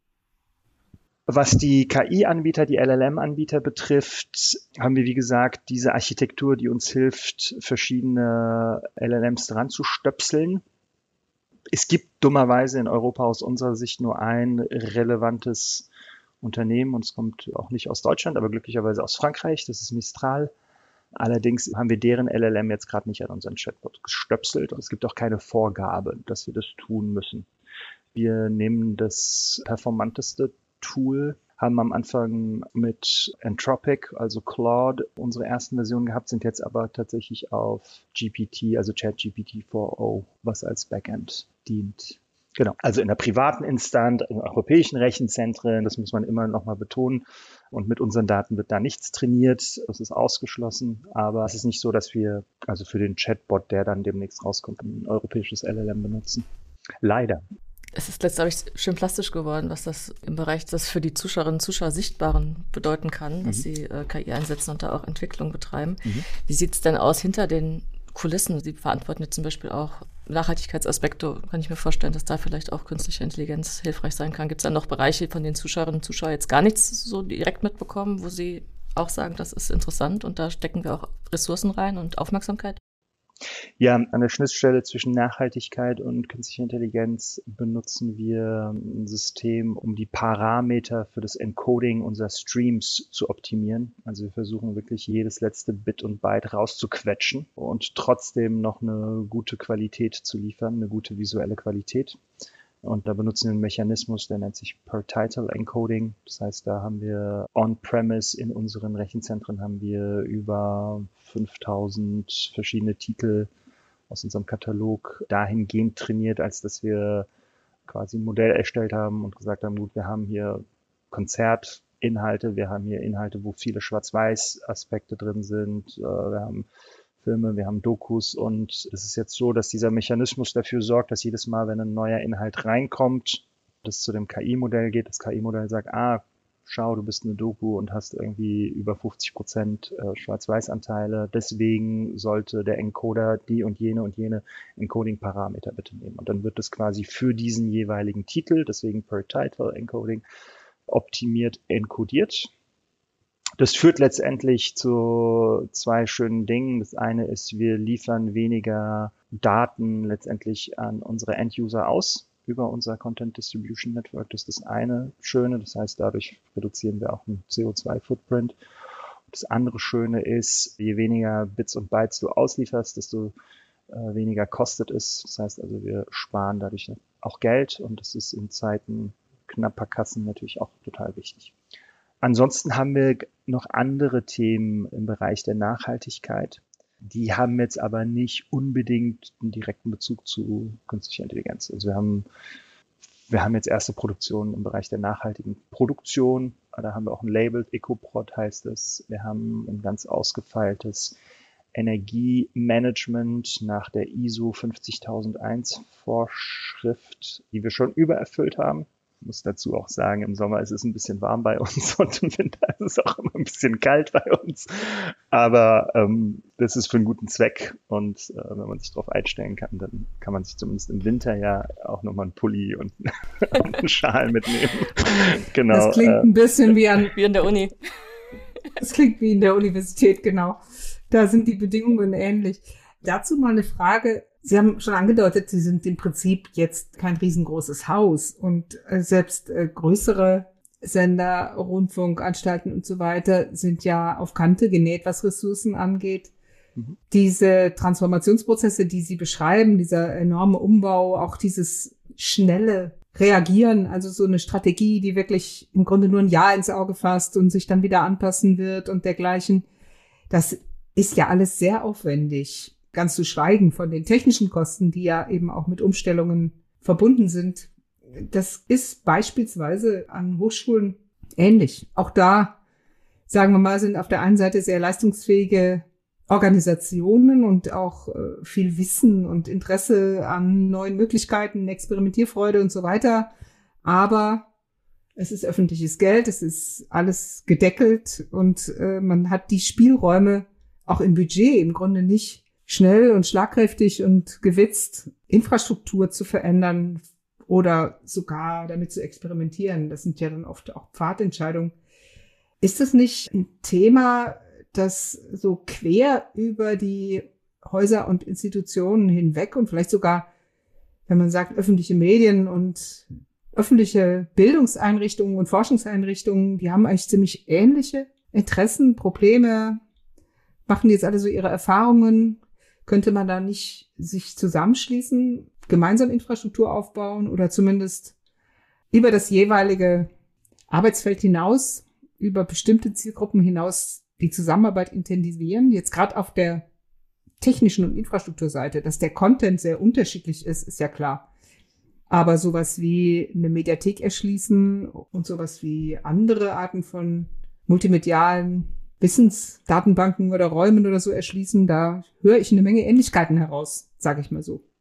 Was die K I-Anbieter, die L L M-Anbieter betrifft, haben wir, wie gesagt, diese Architektur, die uns hilft, verschiedene L L Ms dran zu stöpseln. Es gibt dummerweise in Europa aus unserer Sicht nur ein relevantes Unternehmen und es kommt auch nicht aus Deutschland, aber glücklicherweise aus Frankreich. Das ist Mistral. Allerdings haben wir deren L L M jetzt gerade nicht an unseren Chatbot gestöpselt und es gibt auch keine Vorgabe, dass wir das tun müssen. Wir nehmen das performanteste Tool, haben am Anfang mit Anthropic, also Claude, unsere ersten Versionen gehabt, sind jetzt aber tatsächlich auf G P T, also ChatGPT vier Punkt null, was als Backend dient. Genau, also in der privaten Instanz, in europäischen Rechenzentren, das muss man immer noch mal betonen. Und mit unseren Daten wird da nichts trainiert, das ist ausgeschlossen. Aber es ist nicht so, dass wir also für den Chatbot, der dann demnächst rauskommt, ein europäisches L L M benutzen. Leider. Es ist letztendlich schön plastisch geworden, was das im Bereich des für die Zuschauerinnen und Zuschauer Sichtbaren bedeuten kann, mhm. dass sie äh, K I einsetzen und da auch Entwicklung betreiben. Mhm. Wie sieht es denn aus hinter den Kulissen? Sie verantworten jetzt zum Beispiel auch Nachhaltigkeitsaspekte. Kann ich mir vorstellen, dass da vielleicht auch künstliche Intelligenz hilfreich sein kann. Gibt es da noch Bereiche, von den Zuschauerinnen und Zuschauern jetzt gar nichts so direkt mitbekommen, wo Sie auch sagen, das ist interessant und da stecken wir auch Ressourcen rein und Aufmerksamkeit? Ja, an der Schnittstelle zwischen Nachhaltigkeit und künstlicher Intelligenz benutzen wir ein System, um die Parameter für das Encoding unserer Streams zu optimieren. Also wir versuchen wirklich jedes letzte Bit und Byte rauszuquetschen und trotzdem noch eine gute Qualität zu liefern, eine gute visuelle Qualität. Und da benutzen wir einen Mechanismus, der nennt sich Per-Title-Encoding. Das heißt, da haben wir on-premise in unseren Rechenzentren haben wir über fünftausend verschiedene Titel aus unserem Katalog dahingehend trainiert, als dass wir quasi ein Modell erstellt haben und gesagt haben, gut, wir haben hier Konzertinhalte, wir haben hier Inhalte, wo viele Schwarz-Weiß-Aspekte drin sind, wir haben Filme, wir haben Dokus und es ist jetzt so, dass dieser Mechanismus dafür sorgt, dass jedes Mal, wenn ein neuer Inhalt reinkommt, das zu dem K I-Modell geht, das K I-Modell sagt, ah, schau, du bist eine Doku und hast irgendwie über fünfzig Prozent Schwarz-Weiß-Anteile, deswegen sollte der Encoder die und jene und jene Encoding-Parameter bitte nehmen. Und dann wird das quasi für diesen jeweiligen Titel, deswegen Per-Title-Encoding, optimiert encodiert. Das führt letztendlich zu zwei schönen Dingen. Das eine ist, wir liefern weniger Daten letztendlich an unsere End-User aus über unser Content Distribution Network. Das ist das eine Schöne. Das heißt, dadurch reduzieren wir auch einen C O zwei Footprint. Das andere Schöne ist, je weniger Bits und Bytes du auslieferst, desto äh, weniger kostet es. Das heißt also, wir sparen dadurch auch Geld und das ist in Zeiten knapper Kassen natürlich auch total wichtig. Ansonsten haben wir noch andere Themen im Bereich der Nachhaltigkeit. Die haben jetzt aber nicht unbedingt einen direkten Bezug zu künstlicher Intelligenz. Also wir haben, wir haben jetzt erste Produktionen im Bereich der nachhaltigen Produktion. Da haben wir auch ein Label, EcoProd heißt es. Wir haben ein ganz ausgefeiltes Energiemanagement nach der I S O fünfzigtausendeins Vorschrift, die wir schon übererfüllt haben. Ich muss dazu auch sagen, im Sommer ist es ein bisschen warm bei uns und im Winter ist es auch immer ein bisschen kalt bei uns. Aber ähm, das ist für einen guten Zweck und äh, wenn man sich darauf einstellen kann, dann kann man sich zumindest im Winter ja auch nochmal einen Pulli und einen Schal mitnehmen. Genau. Das klingt ein bisschen wie an wie in der Uni. Das klingt wie in der Universität, genau. Da sind die Bedingungen ähnlich. Dazu mal eine Frage. Sie haben schon angedeutet, Sie sind im Prinzip jetzt kein riesengroßes Haus und äh, selbst äh, größere Sender, Rundfunkanstalten und so weiter sind ja auf Kante genäht, was Ressourcen angeht. Mhm. Diese Transformationsprozesse, die Sie beschreiben, dieser enorme Umbau, auch dieses schnelle Reagieren, also so eine Strategie, die wirklich im Grunde nur ein Jahr ins Auge fasst und sich dann wieder anpassen wird und dergleichen, das ist ja alles sehr aufwendig. Ganz zu schweigen von den technischen Kosten, die ja eben auch mit Umstellungen verbunden sind. Das ist beispielsweise an Hochschulen ähnlich. Auch da, sagen wir mal, sind auf der einen Seite sehr leistungsfähige Organisationen und auch äh, viel Wissen und Interesse an neuen Möglichkeiten, Experimentierfreude und so weiter. Aber es ist öffentliches Geld, es ist alles gedeckelt und äh, man hat die Spielräume auch im Budget im Grunde nicht, schnell und schlagkräftig und gewitzt Infrastruktur zu verändern oder sogar damit zu experimentieren. Das sind ja dann oft auch Pfadentscheidungen. Ist das nicht ein Thema, das so quer über die Häuser und Institutionen hinweg und vielleicht sogar, wenn man sagt, öffentliche Medien und öffentliche Bildungseinrichtungen und Forschungseinrichtungen, die haben eigentlich ziemlich ähnliche Interessen, Probleme, machen jetzt alle so ihre Erfahrungen? Könnte man da nicht sich zusammenschließen, gemeinsam Infrastruktur aufbauen oder zumindest über das jeweilige Arbeitsfeld hinaus, über bestimmte Zielgruppen hinaus die Zusammenarbeit intensivieren? Jetzt gerade auf der technischen und Infrastrukturseite, dass der Content sehr unterschiedlich ist, ist ja klar. Aber sowas wie eine Mediathek erschließen und sowas wie andere Arten von multimedialen Wissensdatenbanken oder Räumen oder so erschließen, da höre ich eine Menge Ähnlichkeiten heraus, sage ich mal so.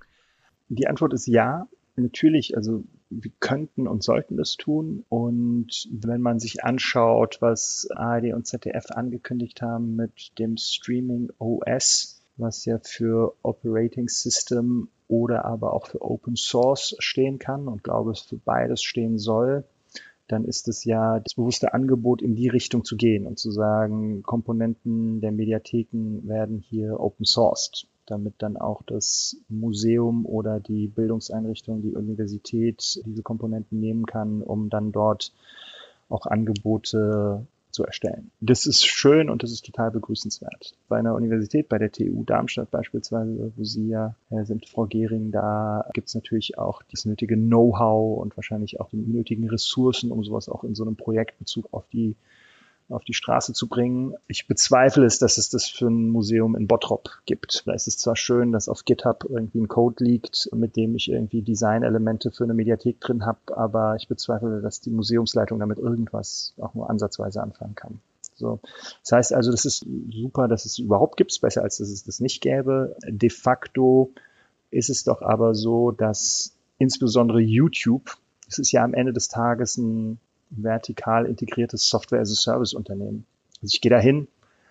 Die Antwort ist ja, natürlich, also wir könnten und sollten das tun und wenn man sich anschaut, was A R D und Z D F angekündigt haben mit dem Streaming O S, was ja für Operating System oder aber auch für Open Source stehen kann und glaube, es für beides stehen soll, dann ist es ja das bewusste Angebot, in die Richtung zu gehen und zu sagen, Komponenten der Mediatheken werden hier open sourced, damit dann auch das Museum oder die Bildungseinrichtung, die Universität diese Komponenten nehmen kann, um dann dort auch Angebote zu erstellen. Das ist schön und das ist total begrüßenswert. Bei einer Universität, bei der T U Darmstadt beispielsweise, wo Sie ja sind, Frau Gehring, da gibt es natürlich auch das nötige Know-how und wahrscheinlich auch die nötigen Ressourcen, um sowas auch in so einem Projektbezug auf die auf die Straße zu bringen. Ich bezweifle es, dass es das für ein Museum in Bottrop gibt. Da ist es zwar schön, dass auf GitHub irgendwie ein Code liegt, mit dem ich irgendwie Designelemente für eine Mediathek drin habe, aber ich bezweifle, dass die Museumsleitung damit irgendwas auch nur ansatzweise anfangen kann. So. Das heißt also, das ist super, dass es überhaupt gibt, besser als dass es das nicht gäbe. De facto ist es doch aber so, dass insbesondere YouTube, es ist ja am Ende des Tages ein vertikal integriertes Software-as-a-Service-Unternehmen. Also ich gehe da hin,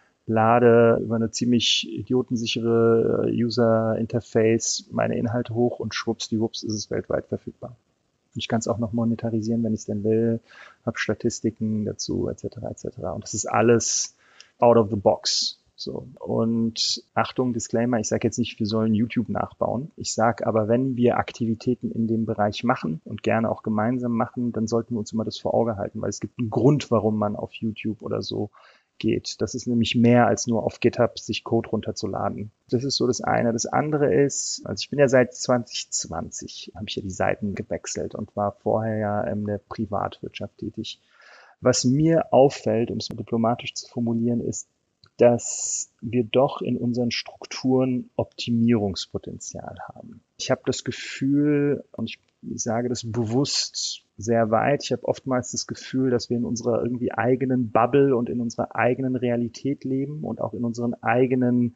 lade über eine ziemlich idiotensichere User-Interface meine Inhalte hoch und schwuppsdiwupps ist es weltweit verfügbar. Ich kann es auch noch monetarisieren, wenn ich es denn will, habe Statistiken dazu, et cetera et cetera. Und das ist alles out of the box. So. Und Achtung, Disclaimer, ich sage jetzt nicht, wir sollen YouTube nachbauen. Ich sage aber, wenn wir Aktivitäten in dem Bereich machen und gerne auch gemeinsam machen, dann sollten wir uns immer das vor Auge halten, weil es gibt einen Grund, warum man auf YouTube oder so geht. Das ist nämlich mehr als nur auf GitHub sich Code runterzuladen. Das ist so das eine. Das andere ist, also ich bin ja seit zwanzig zwanzig, habe ich ja die Seiten gewechselt und war vorher ja in der Privatwirtschaft tätig. Was mir auffällt, um es diplomatisch zu formulieren, ist, dass wir doch in unseren Strukturen Optimierungspotenzial haben. Ich habe das Gefühl, und ich sage das bewusst sehr weit, ich habe oftmals das Gefühl, dass wir in unserer irgendwie eigenen Bubble und in unserer eigenen Realität leben und auch in unseren eigenen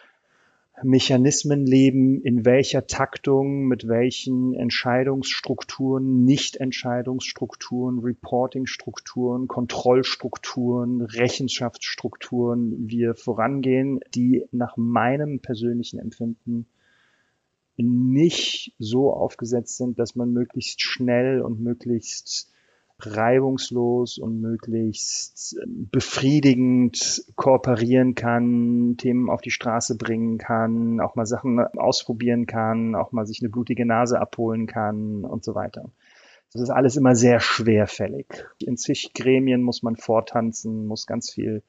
Mechanismen leben, in welcher Taktung, mit welchen Entscheidungsstrukturen, Nicht-Entscheidungsstrukturen, Reporting-Strukturen, Kontrollstrukturen, Rechenschaftsstrukturen wir vorangehen, die nach meinem persönlichen Empfinden nicht so aufgesetzt sind, dass man möglichst schnell und möglichst reibungslos und möglichst befriedigend kooperieren kann, Themen auf die Straße bringen kann, auch mal Sachen ausprobieren kann, auch mal sich eine blutige Nase abholen kann und so weiter. Das ist alles immer sehr schwerfällig. In zig Gremien muss man vortanzen, muss ganz viel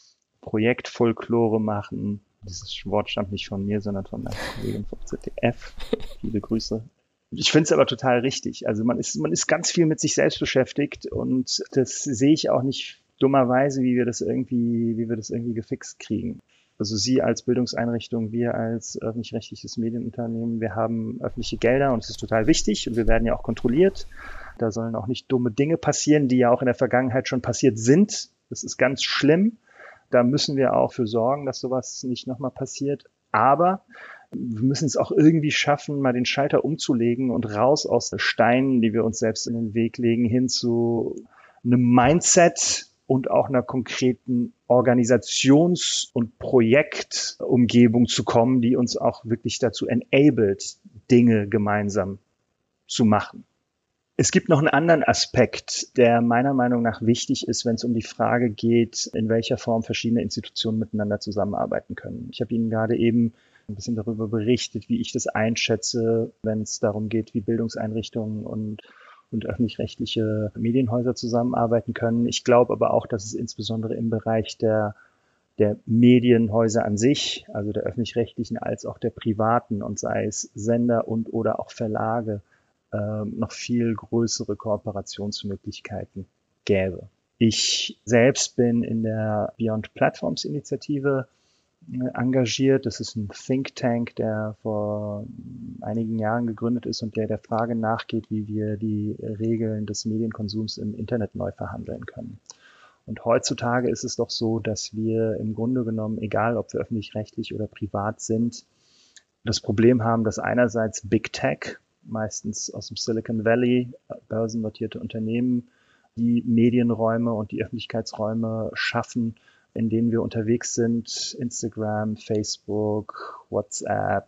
Projektfolklore machen. Dieses Wort stammt nicht von mir, sondern von einer Kollegin vom Z D F. Viele Grüße. Ich finde es aber total richtig. Also man ist, man ist ganz viel mit sich selbst beschäftigt und das sehe ich auch nicht dummerweise, wie wir das irgendwie, wie wir das irgendwie gefixt kriegen. Also Sie als Bildungseinrichtung, wir als öffentlich-rechtliches Medienunternehmen, wir haben öffentliche Gelder und es ist total wichtig und wir werden ja auch kontrolliert. Da sollen auch nicht dumme Dinge passieren, die ja auch in der Vergangenheit schon passiert sind. Das ist ganz schlimm. Da müssen wir auch für sorgen, dass sowas nicht nochmal passiert. Aber wir müssen es auch irgendwie schaffen, mal den Schalter umzulegen und raus aus den Steinen, die wir uns selbst in den Weg legen, hin zu einem Mindset und auch einer konkreten Organisations- und Projektumgebung zu kommen, die uns auch wirklich dazu enabled, Dinge gemeinsam zu machen. Es gibt noch einen anderen Aspekt, der meiner Meinung nach wichtig ist, wenn es um die Frage geht, in welcher Form verschiedene Institutionen miteinander zusammenarbeiten können. Ich habe Ihnen gerade eben ein bisschen darüber berichtet, wie ich das einschätze, wenn es darum geht, wie Bildungseinrichtungen und, und öffentlich-rechtliche Medienhäuser zusammenarbeiten können. Ich glaube aber auch, dass es insbesondere im Bereich der, der Medienhäuser an sich, also der öffentlich-rechtlichen als auch der privaten und sei es Sender und oder auch Verlage, äh, noch viel größere Kooperationsmöglichkeiten gäbe. Ich selbst bin in der Beyond Platforms Initiative engagiert. Das ist ein Think Tank, der vor einigen Jahren gegründet ist und der der Frage nachgeht, wie wir die Regeln des Medienkonsums im Internet neu verhandeln können. Und heutzutage ist es doch so, dass wir im Grunde genommen, egal ob wir öffentlich-rechtlich oder privat sind, das Problem haben, dass einerseits Big Tech, meistens aus dem Silicon Valley, börsennotierte Unternehmen, die Medienräume und die Öffentlichkeitsräume schaffen, in denen wir unterwegs sind, Instagram, Facebook, WhatsApp,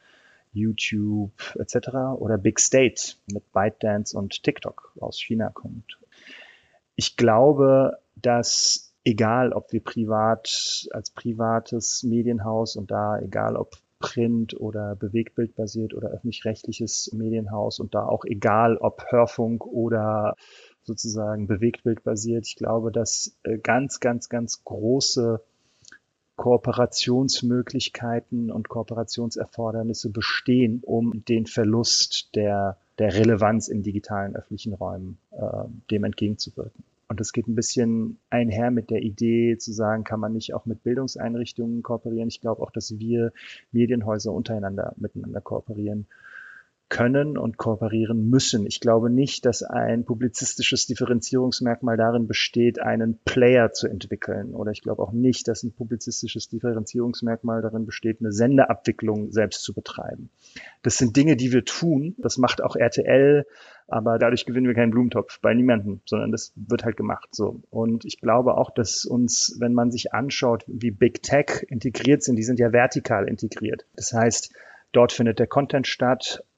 YouTube et cetera oder Big State mit ByteDance und TikTok aus China kommt. Ich glaube, dass egal, ob wir privat als privates Medienhaus und da egal, ob Print oder Bewegtbildbasiert oder öffentlich-rechtliches Medienhaus und da auch egal, ob Hörfunk oder sozusagen bewegtbildbasiert. Ich glaube, dass ganz, ganz, ganz große Kooperationsmöglichkeiten und Kooperationserfordernisse bestehen, um den Verlust der, der Relevanz in digitalen öffentlichen Räumen äh, dem entgegenzuwirken. Und das geht ein bisschen einher mit der Idee zu sagen, kann man nicht auch mit Bildungseinrichtungen kooperieren. Ich glaube auch, dass wir Medienhäuser untereinander miteinander kooperieren können und kooperieren müssen. Ich glaube nicht, dass ein publizistisches Differenzierungsmerkmal darin besteht, einen Player zu entwickeln. Oder ich glaube auch nicht, dass ein publizistisches Differenzierungsmerkmal darin besteht, eine Sendeabwicklung selbst zu betreiben. Das sind Dinge, die wir tun. Das macht auch R T L, aber dadurch gewinnen wir keinen Blumentopf bei niemandem, sondern das wird halt gemacht so. Und ich glaube auch, dass uns, wenn man sich anschaut, wie Big Tech integriert sind, die sind ja vertikal integriert. Das heißt, dort findet der Content statt.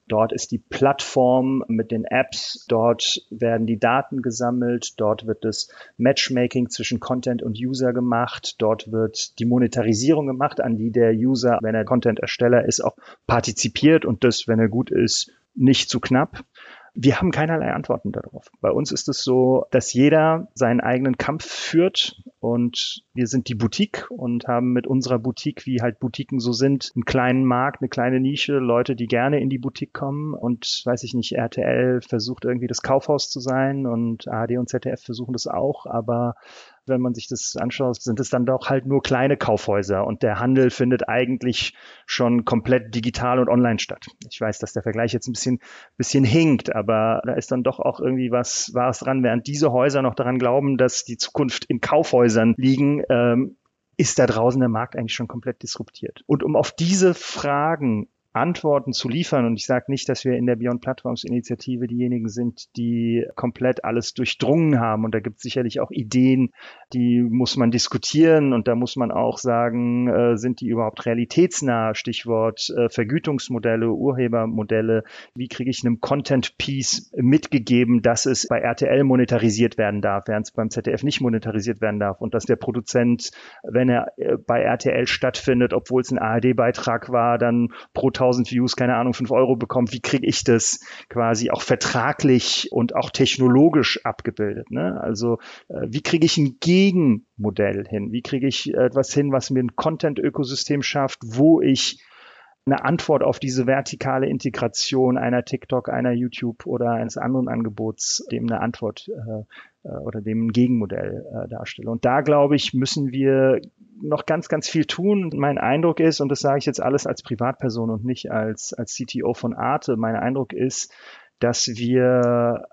Dort ist die Plattform mit den Apps, dort werden die Daten gesammelt, dort wird das Matchmaking zwischen Content und User gemacht, dort wird die Monetarisierung gemacht, an die der User, wenn er Content-Ersteller ist, auch partizipiert und das, wenn er gut ist, nicht zu knapp. Wir haben keinerlei Antworten darauf. Bei uns ist es so, dass jeder seinen eigenen Kampf führt und wir sind die Boutique und haben mit unserer Boutique, wie halt Boutiquen so sind, einen kleinen Markt, eine kleine Nische, Leute, die gerne in die Boutique kommen und, weiß ich nicht, R T L versucht irgendwie das Kaufhaus zu sein und A R D und Z D F versuchen das auch, aber wenn man sich das anschaut, sind es dann doch halt nur kleine Kaufhäuser und der Handel findet eigentlich schon komplett digital und online statt. Ich weiß, dass der Vergleich jetzt ein bisschen, bisschen hinkt, aber da ist dann doch auch irgendwie was Wahres dran. Während diese Häuser noch daran glauben, dass die Zukunft in Kaufhäusern liegen, ähm, ist da draußen der Markt eigentlich schon komplett disruptiert. Und um auf diese Fragen Antworten zu liefern. Und ich sage nicht, dass wir in der Beyond Platforms Initiative diejenigen sind, die komplett alles durchdrungen haben. Und da gibt es sicherlich auch Ideen, die muss man diskutieren. Und da muss man auch sagen, äh, sind die überhaupt realitätsnah? Stichwort äh, Vergütungsmodelle, Urhebermodelle. Wie kriege ich einem Content-Piece mitgegeben, dass es bei R T L monetarisiert werden darf, während es beim Z D F nicht monetarisiert werden darf? Und dass der Produzent, wenn er äh, bei R T L stattfindet, obwohl es ein A R D-Beitrag war, dann pro tausend Views, keine Ahnung, fünf Euro bekommt, wie kriege ich das quasi auch vertraglich und auch technologisch abgebildet, ne? Also äh, wie kriege ich ein Gegenmodell hin? Wie kriege ich etwas hin, was mir ein Content-Ökosystem schafft, wo ich eine Antwort auf diese vertikale Integration einer TikTok, einer YouTube oder eines anderen Angebots, dem eine Antwort äh, oder dem ein Gegenmodell äh, darstelle. Und da, glaube ich, müssen wir noch ganz, ganz viel tun. Mein Eindruck ist, und das sage ich jetzt alles als Privatperson und nicht als, als C T O von Arte, mein Eindruck ist, dass wir,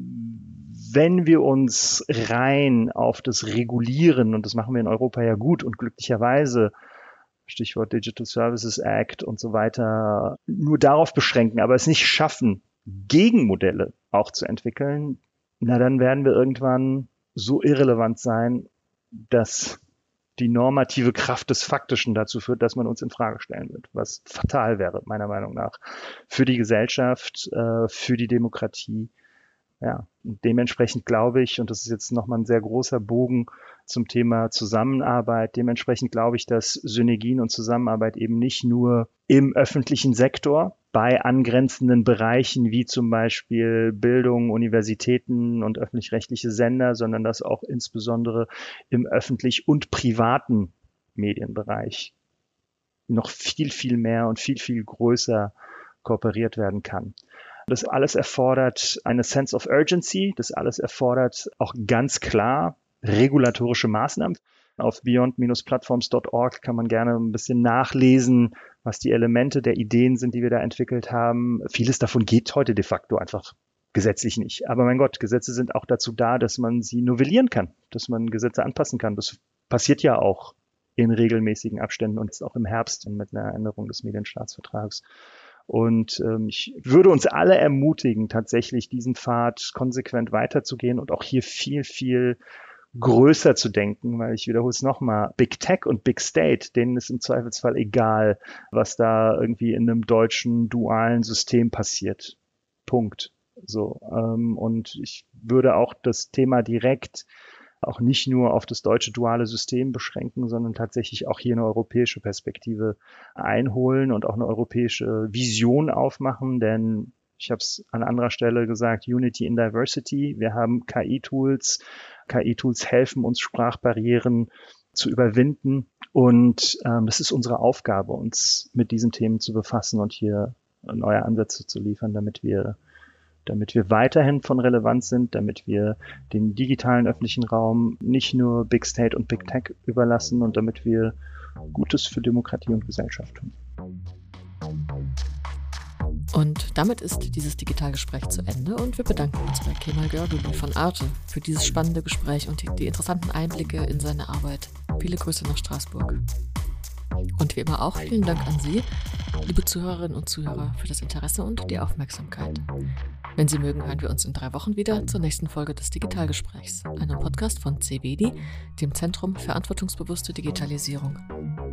wenn wir uns rein auf das Regulieren, und das machen wir in Europa ja gut und glücklicherweise, Stichwort Digital Services Act und so weiter, nur darauf beschränken, aber es nicht schaffen, Gegenmodelle auch zu entwickeln, na dann werden wir irgendwann so irrelevant sein, dass die normative Kraft des Faktischen dazu führt, dass man uns in Frage stellen wird, was fatal wäre, meiner Meinung nach, für die Gesellschaft, äh, für die Demokratie. Ja, und dementsprechend glaube ich, und das ist jetzt nochmal ein sehr großer Bogen zum Thema Zusammenarbeit, dementsprechend glaube ich, dass Synergien und Zusammenarbeit eben nicht nur im öffentlichen Sektor bei angrenzenden Bereichen wie zum Beispiel Bildung, Universitäten und öffentlich-rechtliche Sender, sondern dass auch insbesondere im öffentlich- und privaten Medienbereich noch viel, viel mehr und viel, viel größer kooperiert werden kann. Das alles erfordert eine Sense of Urgency, das alles erfordert auch ganz klar regulatorische Maßnahmen. Auf beyond Bindestrich platforms Punkt org kann man gerne ein bisschen nachlesen, was die Elemente der Ideen sind, die wir da entwickelt haben. Vieles davon geht heute de facto einfach gesetzlich nicht. Aber mein Gott, Gesetze sind auch dazu da, dass man sie novellieren kann, dass man Gesetze anpassen kann. Das passiert ja auch in regelmäßigen Abständen und jetzt auch im Herbst mit einer Änderung des Medienstaatsvertrags. Und ähm, ich würde uns alle ermutigen, tatsächlich diesen Pfad konsequent weiterzugehen und auch hier viel, viel größer zu denken, weil ich wiederhole es nochmal, Big Tech und Big State, denen ist im Zweifelsfall egal, was da irgendwie in einem deutschen dualen System passiert. Punkt. So, ähm, und ich würde auch das Thema direkt auch nicht nur auf das deutsche duale System beschränken, sondern tatsächlich auch hier eine europäische Perspektive einholen und auch eine europäische Vision aufmachen, denn ich habe es an anderer Stelle gesagt, Unity in Diversity. Wir haben K I-Tools. K I-Tools helfen uns, Sprachbarrieren zu überwinden. Und ähm, das ist unsere Aufgabe, uns mit diesen Themen zu befassen und hier neue Ansätze zu liefern, damit wir, damit wir weiterhin von Relevanz sind, damit wir den digitalen öffentlichen Raum nicht nur Big State und Big Tech überlassen und damit wir Gutes für Demokratie und Gesellschaft tun. Und damit ist dieses Digitalgespräch zu Ende und wir bedanken uns bei Kemal Görgülü von Arte für dieses spannende Gespräch und die, die interessanten Einblicke in seine Arbeit. Viele Grüße nach Straßburg. Und wie immer auch vielen Dank an Sie, liebe Zuhörerinnen und Zuhörer, für das Interesse und die Aufmerksamkeit. Wenn Sie mögen, hören wir uns in drei Wochen wieder zur nächsten Folge des Digitalgesprächs, einem Podcast von C B D, dem Zentrum Verantwortungsbewusste Digitalisierung.